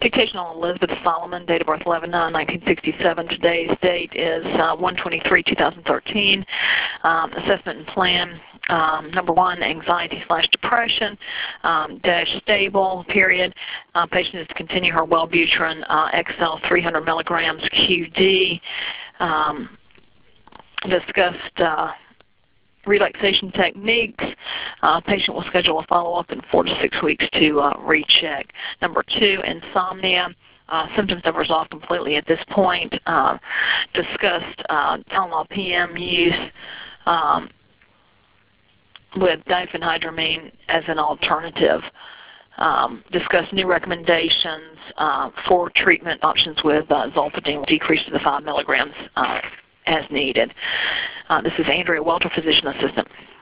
Dictation on Elizabeth Solomon, date of birth 11/9/1967. Today's date is 1/23/2013. Assessment and plan. Number 1, anxiety/depression, dash stable, period. Patient is to continue her Wellbutrin XL 300 milligrams QD. Discussed relaxation techniques. Patient will schedule a follow-up in 4 to 6 weeks to recheck. Number 2, insomnia. Symptoms have resolved completely at this point. Discussed Tylenol PM use with diphenhydramine as an alternative. Discuss new recommendations for treatment options with zolpidem, decreased to the 5 milligrams as needed. This is Andrea Welter, Physician Assistant.